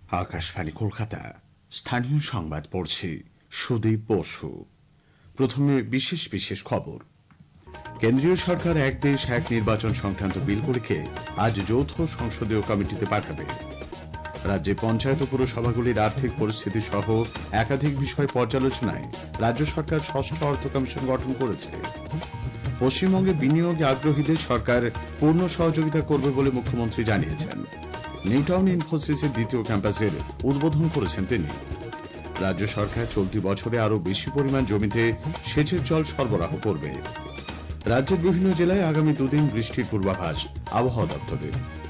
আকাশবাণী কলকাতা, স্থানীয় সংবাদ পড়ছি সুদীপ বসু। প্রথমে বিশেষ বিশেষ খবর। কেন্দ্রীয় সরকার এক দেশ এক নির্বাচন সংক্রান্ত বিলগুলিকে আজ যৌথ সংসদীয় কমিটিতে পাঠাবে। রাজ্যে পঞ্চায়েত ও পুরসভাগুলির আর্থিক পরিস্থিতি সহ একাধিক বিষয় পর্যালোচনায় রাজ্য সরকার ষষ্ঠ অর্থ কমিশন গঠন করেছে। পশ্চিমবঙ্গে বিনিয়োগে আগ্রহীদের সরকার পূর্ণ সহযোগিতা করবে বলে মুখ্যমন্ত্রী জানিয়েছেন। নিউটাউন ইনফোসিসের দ্বিতীয় ক্যাম্পাসের উদ্বোধন করেছেন তিনি। রাজ্য সরকার চলতি বছরে আরও বেশি পরিমাণ জমিতে সেচের জল সরবরাহ করবে। রাজ্যের বিভিন্ন জেলায় আগামী দুদিন বৃষ্টির পূর্বাভাস আবহাওয়া দপ্তরের।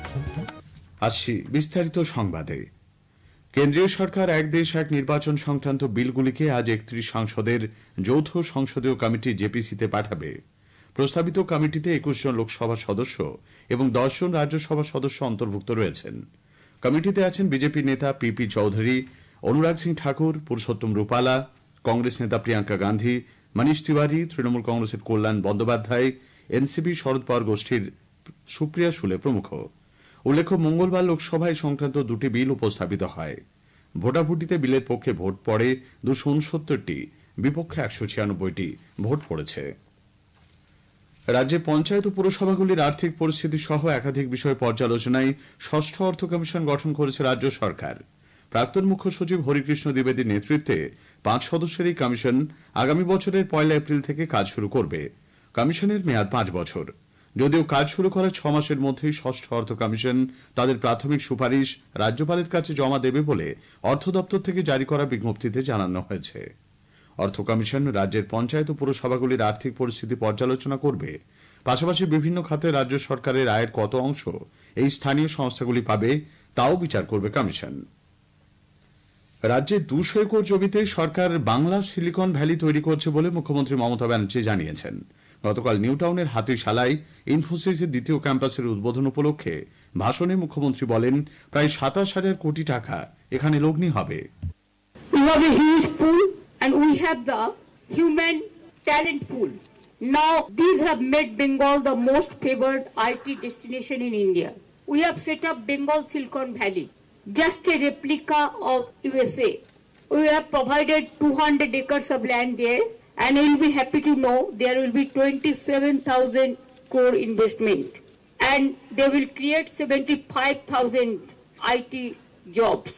আসছি বিস্তারিত সংবাদে। কেন্দ্রীয় সরকার এক দেশ এক নির্বাচন সংক্রান্ত বিলগুলিকে আজ 31 সাংসদের যৌথ সংসদীয় কমিটি জেপিসিতে পাঠাবে। প্রস্তাবিত কমিটিতে 21 জন লোকসভা সদস্য এবং 10 জন রাজ্যসভা সদস্য অন্তর্ভুক্ত রয়েছেন। কমিটিতে আছেন বিজেপি নেতা পিপি চৌধুরী, অনুরাগ সিং ঠাকুর, পুরুষোত্তম রূপালা, কংগ্রেস নেতা প্রিয়াঙ্কা গান্ধী, মনীষ তিওয়ারি, তৃণমূল কংগ্রেসের কল্যাণ বন্দ্যোপাধ্যায়, এনসিপি শরদ পাওয়ার গোষ্ঠীর সুপ্রিয়া সুলে প্রমুখ। উল্লেখ্য, মঙ্গলবার লোকসভায় সংক্রান্ত দুটি বিল উপস্থাপিত হয়। ভোটাভুটিতে বিলের পক্ষে ভোট পড়ে 269টি, বিপক্ষে 196টি ভোট পড়েছে। রাজ্যে পঞ্চায়েত ও পুরসভাগুলির আর্থিক পরিস্থিতি সহ একাধিক বিষয় পর্যালোচনায় ষষ্ঠ অর্থ কমিশন গঠন করেছে রাজ্য সরকার। প্রাক্তন মুখ্য সচিব হরিকৃষ্ণ দ্বিবেদীর নেতৃত্বে 5 সদস্যের এই কমিশন আগামী বছরের 1 এপ্রিল থেকে কাজ শুরু করবে। কমিশনের মেয়াদ 5 বছর। যদিও কাজ শুরু করার 6 মাসের মধ্যেই ষষ্ঠ অর্থ কমিশন তাদের প্রাথমিক সুপারিশ রাজ্যপালের কাছে জমা দেবে বলে অর্থ দপ্তর থেকে জারি করা বিজ্ঞপ্তিতে জানানো হয়েছে। অর্থ কমিশন রাজ্যের পঞ্চায়েত ও পুরসভাগুলির আর্থিক পরিস্থিতি পর্যালোচনা করবে। পাশাপাশি বিভিন্ন খাতে রাজ্য সরকারের আয়ের কত অংশ এই স্থানীয় সংস্থাগুলি পাবে তাও বিচার করবে কমিশন। রাজ্যে 200 একর জমিতে সরকার বাংলা সিলিকন ভ্যালি তৈরি করছে বলে মুখ্যমন্ত্রী মমতা ব্যানার্জি জানিয়েছেন। গতকাল নিউটাউনের হাতিশালায় ইনফোসিসের দ্বিতীয় ক্যাম্পাসের উদ্বোধন উপলক্ষে ভাষণে মুখ্যমন্ত্রী বলেন, প্রায় 27,000 কোটি টাকা এখানে লগ্নি হবে। And we have the human talent pool. Now these have made Bengal the most favored IT destination in India. We have set up Bengal Silicon Valley, just a replica of USA. We have provided 200 acres of land there, and you'll be happy to know there will be 27,000 crore investment, and they will create 75,000 IT jobs.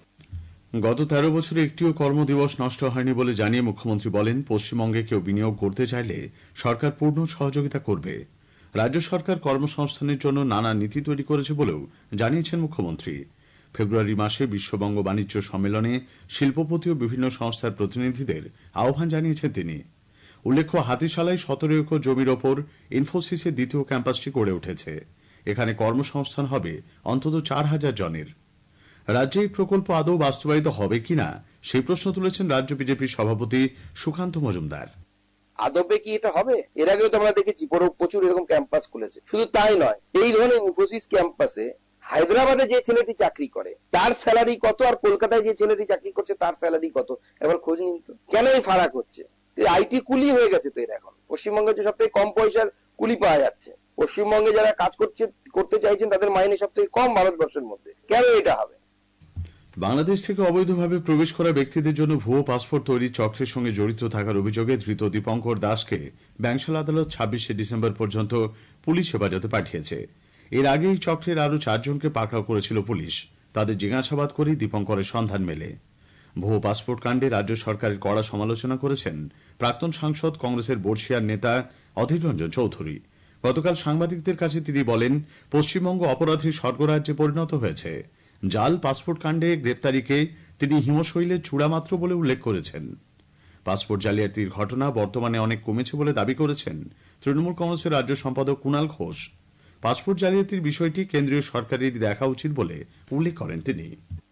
গত 13 বছরে একটিও কর্মদিবস নষ্ট হয়নি বলে জানিয়ে মুখ্যমন্ত্রী বলেন, পশ্চিমবঙ্গে কেউ বিনিয়োগ করতে চাইলে সরকার পূর্ণ সহযোগিতা করবে। রাজ্য সরকার কর্মসংস্থানের জন্য নানা নীতি তৈরি করেছে বলেও জানিয়েছেন মুখ্যমন্ত্রী। ফেব্রুয়ারি মাসে বিশ্ববঙ্গ বাণিজ্য সম্মেলনে শিল্পপতি ও বিভিন্ন সংস্থার প্রতিনিধিদের আহ্বান জানিয়েছেন তিনি। উল্লেখ্য, হাতিশালায় 17 একর জমির ওপর ইনফোসিসের দ্বিতীয় ক্যাম্পাসটি গড়ে উঠেছে। এখানে কর্মসংস্থান হবে অন্তত 4,000 জনের। রাজ্যে এই প্রকল্প আদৌ বাস্তবায়িত হবে কিনা সেই প্রশ্ন তুলেছেন রাজ্য বিজেপির সভাপতি সুকান্ত মজুমদার। আদবে কি এটা হবে? এর আগেও তো আমরা দেখেছি প্রচুর এরকম ক্যাম্পাস খুলেছে। শুধু তাই নয়, এই ধরনের ইনফোসিস ক্যাম্পাসে হায়দ্রাবাদে যে ছেলেটি চাকরি করে তার স্যালারি কত, আর কলকাতায় যে ছেলেটি চাকরি করছে তার স্যালারি কত, এবার খোঁজ নিন তো। কেন এই ফারাক হচ্ছে? আইটি কুলি হয়ে গেছে তো এর এখন। পশ্চিমবঙ্গে যে সবথেকে কম পয়সার কুলি পাওয়া যাচ্ছে, পশ্চিমবঙ্গে যারা কাজ করতে চাইছেন তাদের মাইনে সবথেকে কম ভারতবর্ষের মধ্যে। কেন এটা হবে? বাংলাদেশ থেকে অবৈধভাবে প্রবেশ করা ব্যক্তিদের জন্য ভুয়ো পাসপোর্ট তৈরির চক্রের সঙ্গে জড়িত থাকার অভিযোগে ধৃত দীপঙ্কর দাসকে ব্যাংশাল আদালত 26 ডিসেম্বর পর্যন্ত পুলিশ হেফাজতে পাঠিয়েছে। এর আগে এই চক্রের আরও 4 জনকে পাকড়াও করেছিল পুলিশ। তাদের জিজ্ঞাসাবাদ করেই দীপঙ্করের সন্ধান মেলে। ভুয়ো পাসপোর্ট কাণ্ডে রাজ্য সরকারের কড়া সমালোচনা করেছেন প্রাক্তন সাংসদ কংগ্রেসের বর্ষিয়ার নেতা অধীর রঞ্জন চৌধুরী। গতকাল সাংবাদিকদের কাছে তিনি বলেন, পশ্চিমবঙ্গ অপরাধীর স্বর্গরাজ্যে পরিণত হয়েছে। জাল পাসপোর্ট কাণ্ডে গ্রেপ্তারিকে তিনি হিমশৈলের চূড়ামাত্র বলে উল্লেখ করেছেন। পাসপোর্ট জালিয়াতির ঘটনা বর্তমানে অনেক কমেছে বলে দাবি করেছেন তৃণমূল কংগ্রেসের রাজ্য সম্পাদক কুণাল ঘোষ। পাসপোর্ট জালিয়াতির বিষয়টি কেন্দ্রীয় সরকারের দেখা উচিত বলে উল্লেখ করেন তিনি।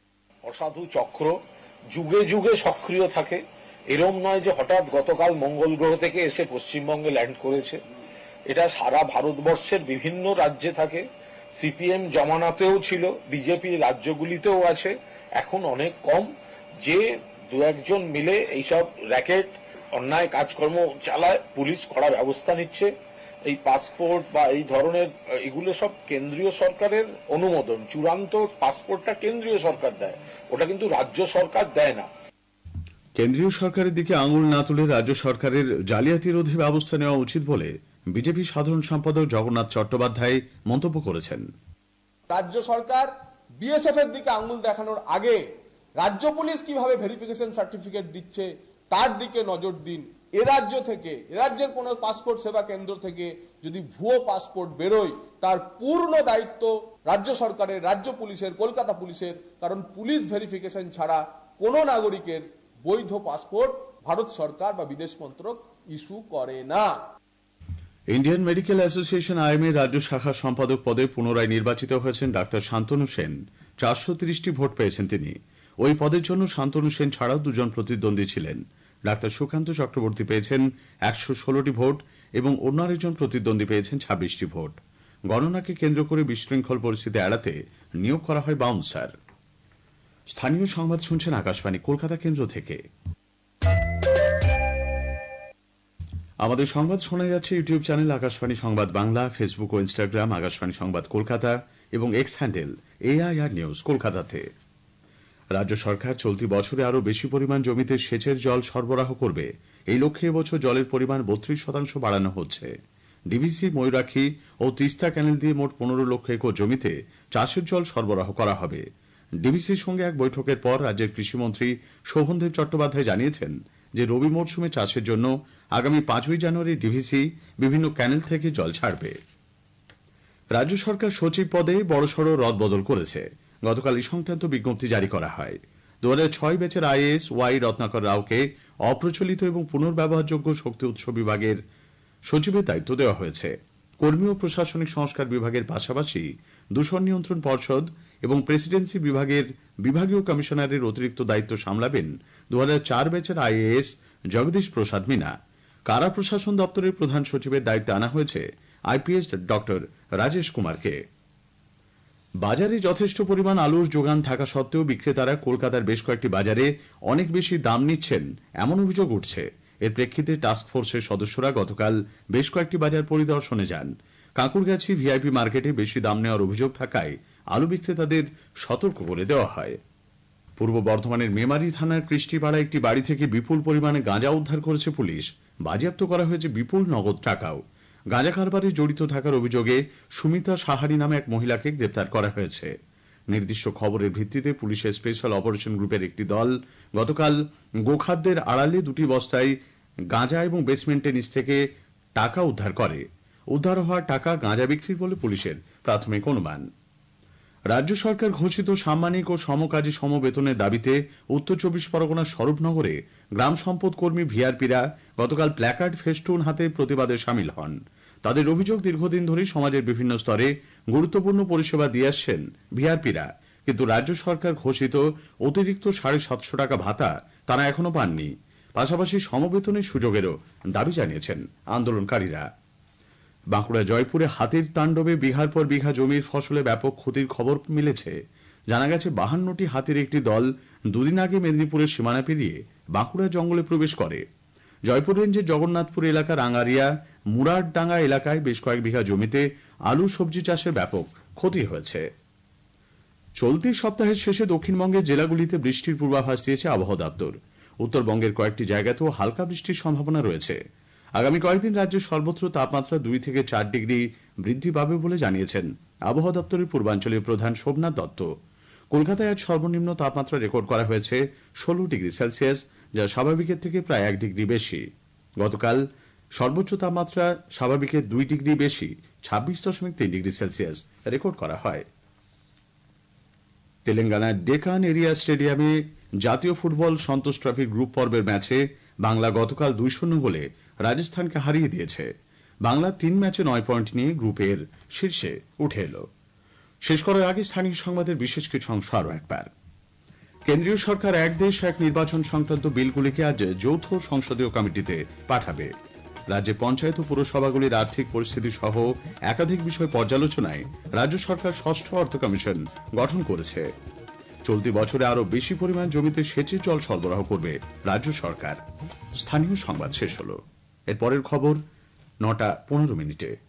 অসাধু চক্র যুগে যুগে সক্রিয় থাকে। এরম নয় যে হঠাৎ গতকাল মঙ্গল গ্রহ থেকে এসে পশ্চিমবঙ্গে ল্যান্ড করেছে। এটা সারা ভারতবর্ষের বিভিন্ন রাজ্যে থাকে। সিপিএম জমানাতেও ছিল, বিজেপি রাজ্যগুলিতেও আছে। এখন অনেক কম যে 2-1 জন মিলে এইসব র্যাকেট অন্যায় কাজকর্ম চালায়, পুলিশ কড়া ব্যবস্থা নিচ্ছে। এই পাসপোর্ট বা এই ধরনের এগুলো সব কেন্দ্রীয় সরকারের অনুমোদন। চূড়ান্ত পাসপোর্টটা কেন্দ্রীয় সরকার দেয়, ওটা কিন্তু রাজ্য সরকার দেয় না। কেন্দ্রীয় সরকারের দিকে আঙুল না তুলে রাজ্য সরকারের জালিয়াতি রোধে ব্যবস্থা নেওয়া উচিত বলে বিজেপি সাধারণ সম্পাদক জগন্নাথ চট্টোপাধ্যায় মন্তব্য করেছেন। রাজ্য সরকার বিএসএফ এর দিকে আঙুল দেখানোর আগে রাজ্য পুলিশ কিভাবে ভেরিফিকেশন সার্টিফিকেট দিচ্ছে তার দিকে নজর দিন। এ রাজ্যের কোন পাসপোর্ট সেবা কেন্দ্র থেকে যদি ভুয়ো পাসপোর্ট বেরোয় তার পূর্ণ দায়িত্ব রাজ্য সরকারের, রাজ্য পুলিশের, কলকাতা পুলিশের। কারণ পুলিশ ভেরিফিকেশন ছাড়া কোন নাগরিকের বৈধ পাসপোর্ট ভারত সরকার বা বিদেশ মন্ত্রক ইস্যু করে না। ইন্ডিয়ান মেডিকেল অ্যাসোসিয়েশন আইএমএ রাজ্য শাখা সম্পাদক পদে পুনরায় নির্বাচিত হয়েছেন ডাক্তার শান্তনু সেন। 430টি ভোট পেয়েছেন তিনি। ওই পদের জন্য শান্তনু সেন ছাড়াও দুজন প্রতিদ্বন্দ্বী ছিলেন। ডাক্তার সুকান্ত চক্রবর্তী পেয়েছেন 116টি ভোট এবং অন্য আরেকজন প্রতিদ্বন্দ্বী পেয়েছেন 26টি ভোট। গণনাকে কেন্দ্র করে বিশৃঙ্খল পরিস্থিতি এড়াতে নিয়োগ করা হয় বাউন্সার। স্থানীয় সংবাদ শুনছেন আকাশবাণী কলকাতা কেন্দ্র থেকে। আমাদের সংবাদ শোনা যাচ্ছে YouTube channel Akashvani Sangbad Bangla, Facebook ও ইনস্টাগ্রাম আকাশবাণী সংবাদ কলকাতা এবং এক্স হ্যান্ডেল AIR নিউজ কলকাতাতে। রাজ্য সরকার চলতি বছরে আরও বেশি পরিমাণ জমিতে সেচের জল সরবরাহ করবে। এই লক্ষ্যে এবছর জলের পরিমাণ 32% বাড়ানো হচ্ছে। ডিভিসি, ময়ূরাক্ষী ও তিস্তা ক্যানেল দিয়ে মোট 15 লক্ষ একর জমিতে চাষের জল সরবরাহ করা হবে। ডিভিসির সঙ্গে এক বৈঠকের পর রাজ্যের কৃষিমন্ত্রী শোভনদেব চট্টোপাধ্যায় জানিয়েছেন যে রবি মরশুমে চাষের জন্য আগামী 5ই জানুয়ারি ডিভিসি বিভিন্ন ক্যানেল থেকে জল ছাড়বে। রাজ্য সরকার সচিব পদে বড়সড় রদবদল করেছে। গতকাল এই সংক্রান্ত বিজ্ঞপ্তি জারি করা হয়। 2006 ব্যাচের IAS ওয়াই রত্নাকর রাওকে অপ্রচলিত এবং পুনর্ব্যবহারযোগ্য শক্তি উৎস বিভাগের সচিবের দায়িত্ব দেওয়া হয়েছে। কর্মী ও প্রশাসনিক সংস্কার বিভাগের পাশাপাশি দূষণ নিয়ন্ত্রণ পর্ষদ এবং প্রেসিডেন্সি বিভাগের বিভাগীয় কমিশনারের অতিরিক্ত দায়িত্ব সামলাবেন 2004 ব্যাচের IAS জগদীশ প্রসাদ মিনা। কারা প্রশাসন দপ্তরের প্রধান সচিবের দায়িত্বে আনা হয়েছে IPS ডক্টর রাজেশ কুমারকে। বাজারে যথেষ্ট পরিমাণ আলুর যোগান থাকা সত্ত্বেও বিক্রেতারা কলকাতার বেশ কয়েকটি বাজারে অনেক বেশি দাম নিচ্ছেন এমন অভিযোগ উঠছে। এর প্রেক্ষিতে টাস্ক ফোর্সের সদস্যরা গতকাল বেশ কয়েকটি বাজার পরিদর্শনে যান। কাঁকুরগাছি ভিআইপি মার্কেটে বেশি দাম নেওয়ার অভিযোগ থাকায় আলু বিক্রেতাদের সতর্ক করে দেওয়া হয়। পূর্ব বর্ধমানের মেমারি থানার কৃষ্টিপাড়া একটি বাড়ি থেকে বিপুল পরিমাণে গাঁজা উদ্ধার করেছে পুলিশ। বাজেয়াপ্ত করা হয়েছে বিপুল নগদ টাকাও। গাঁজা কারবারে জড়িত থাকার অভিযোগে সুমিতা সাহারি নামে এক মহিলাকে গ্রেপ্তার করা হয়েছে। নির্দিষ্ট খবরের ভিত্তিতে পুলিশের স্পেশাল অপারেশন গ্রুপের একটি দল গতকাল গোখাদ্যের আড়ালে 2টি বস্তায় গাঁজা এবং বেসমেন্টের নিচ থেকে টাকা উদ্ধার করে। উদ্ধার হওয়া টাকা গাঁজা বিক্রির বলে পুলিশের প্রাথমিক অনুমান। রাজ্য সরকার ঘোষিত সাম্মানিক ও সমকাজী সমবেতনের দাবিতে উত্তর 24 পরগনার স্বরূপনগরে গ্রাম সম্পদ কর্মী ভিআরপিরা গতকাল প্ল্যাকার্ড ফেস্টুন হাতে প্রতিবাদে সামিল হন। তাদের অভিযোগ, দীর্ঘদিন ধরে সমাজের বিভিন্ন স্তরে গুরুত্বপূর্ণ পরিষেবা দিয়ে আসছেন ভিআরপিরা, কিন্তু রাজ্য সরকার ঘোষিত অতিরিক্ত 750 টাকা ভাতা তারা এখনো পাননি। পাশাপাশি সমবেতনের সুযোগেরও দাবি জানিয়েছেন আন্দোলনকারীরা। বাঁকুড়া জয়পুরে হাতির তাণ্ডবে বিঘার পর বিঘা জমির ফসলে ব্যাপক ক্ষতির খবর মিলেছে। জানা গেছে 52টি হাতির একটি দল দুদিন আগে মেদিনীপুরের সীমানা পেরিয়ে বাঁকুড়া জঙ্গলে প্রবেশ করে। জয়পুর রেঞ্জের জগন্নাথপুর এলাকার আঙ্গারিয়া মুরারডাঙ্গা এলাকায় বেশ কয়েক বিঘা জমিতে আলু সবজি চাষের ব্যাপক ক্ষতি হয়েছে। চলতি সপ্তাহের শেষে দক্ষিণবঙ্গের জেলাগুলিতে বৃষ্টির পূর্বাভাস দিয়েছে আবহাওয়া দপ্তর। উত্তরবঙ্গের কয়েকটি জায়গাতেও হালকা বৃষ্টির সম্ভাবনা রয়েছে। আগামী কয়েকদিন রাজ্যের সর্বত্র তাপমাত্রা 2 থেকে 4 ডিগ্রি বৃদ্ধি পাবে বলে জানিয়েছেন আবহাওয়া দপ্তরের পূর্বাঞ্চলীয় প্রধান সোমনাথ দত্ত। কলকাতায় আজ সর্বনিম্ন তাপমাত্রা রেকর্ড করা হয়েছে 16 ডিগ্রি সেলসিয়াস, যা স্বাভাবিকের থেকে প্রায় 1 ডিগ্রি বেশি। গতকাল সর্বোচ্চ তাপমাত্রা স্বাভাবিকের 2 ডিগ্রি বেশি 26.3 ডিগ্রি সেলসিয়াস রেকর্ড করা হয়। তেলেঙ্গানার ডেকান এরিয়া স্টেডিয়ামে জাতীয় ফুটবল সন্তোষ ট্রফির গ্রুপ পর্বের ম্যাচে বাংলা গতকাল 2-0 গোলে রাজস্থানকে হারিয়ে দিয়েছে। বাংলা 3 ম্যাচে 9 পয়েন্ট নিয়ে গ্রুপের শীর্ষে উঠে এল। শেষ করার আগে স্থানীয় সংবাদের বিশেষ কিছু অংশ আরও একবার। কেন্দ্রীয় সরকার এক দেশ এক নির্বাচন সংক্রান্ত বিলগুলিকে আজ যৌথ সংসদীয় কমিটিতে পাঠাবে। রাজ্যে পঞ্চায়েত ও পুরসভাগুলির আর্থিক পরিস্থিতি সহ একাধিক বিষয় পর্যালোচনায় রাজ্য সরকার 6ষ্ঠ অর্থ কমিশন গঠন করেছে। চলতি বছরে আরো বেশি পরিমাণ জমিতে সেচের জল সরবরাহ করবে রাজ্য সরকার। স্থানীয় সংবাদ শেষ হল। এরপরের খবর 9টা 15 মিনিটে।